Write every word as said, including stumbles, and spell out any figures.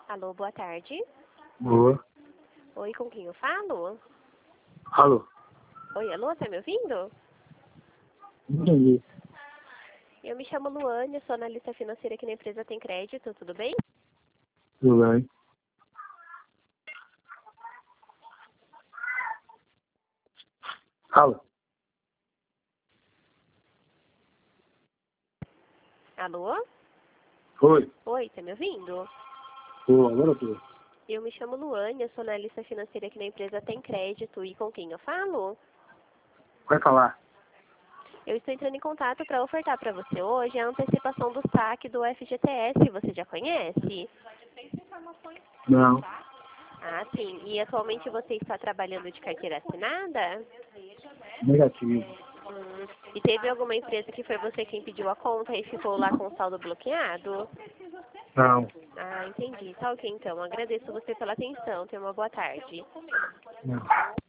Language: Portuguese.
Alô, boa tarde. Boa. Oi, com quem eu falo? Alô? Oi, alô, tá me ouvindo? Entendi. Eu me chamo Luane, sou analista financeira aqui na empresa Tem Crédito, tudo bem? Tudo bem? Alô? Alô? Oi. Oi, tá me ouvindo? Tô, agora eu tô. Eu me chamo Luane, eu sou analista financeira aqui na empresa Tem Crédito e com quem eu falo? Vai falar? Eu estou entrando em contato para ofertar para você hoje a antecipação do saque do F G T S, você já conhece? Não. Ah, sim. E atualmente você está trabalhando de carteira assinada? Negativo. Hum. E teve alguma empresa que foi você quem pediu a conta e ficou lá com o saldo bloqueado? Não. Ah, entendi. Tá ok, então. Agradeço você pela atenção. Tenha uma boa tarde. Não.